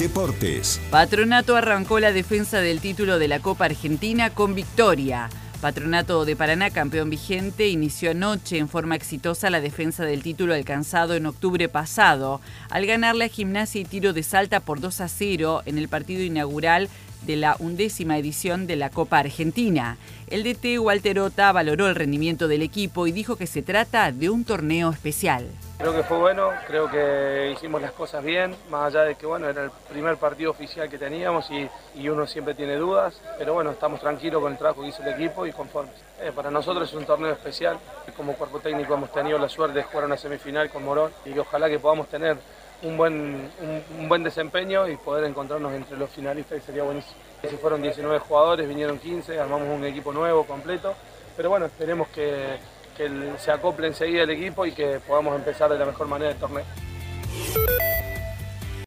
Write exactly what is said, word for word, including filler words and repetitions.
Deportes. Patronato arrancó la defensa del título de la Copa Argentina con victoria. Patronato de Paraná, campeón vigente, inició anoche en forma exitosa la defensa del título alcanzado en octubre pasado, al ganarle a Gimnasia y Tiro de Salta por dos a cero en el partido inaugural de la undécima edición de la Copa Argentina. El D T Walter Ota valoró el rendimiento del equipo y dijo que se trata de un torneo especial. Creo que fue bueno, creo que hicimos las cosas bien, más allá de que bueno, era el primer partido oficial que teníamos y, y uno siempre tiene dudas, pero bueno, estamos tranquilos con el trabajo que hizo el equipo y conformes. Eh, para nosotros es un torneo especial, como cuerpo técnico hemos tenido la suerte de jugar una semifinal con Morón y ojalá que podamos tener un buen, un, un buen desempeño y poder encontrarnos entre los finalistas, que sería buenísimo. Si fueron diecinueve jugadores, vinieron quince, armamos un equipo nuevo, completo, pero bueno, esperemos que que se acople enseguida el equipo y que podamos empezar de la mejor manera el torneo.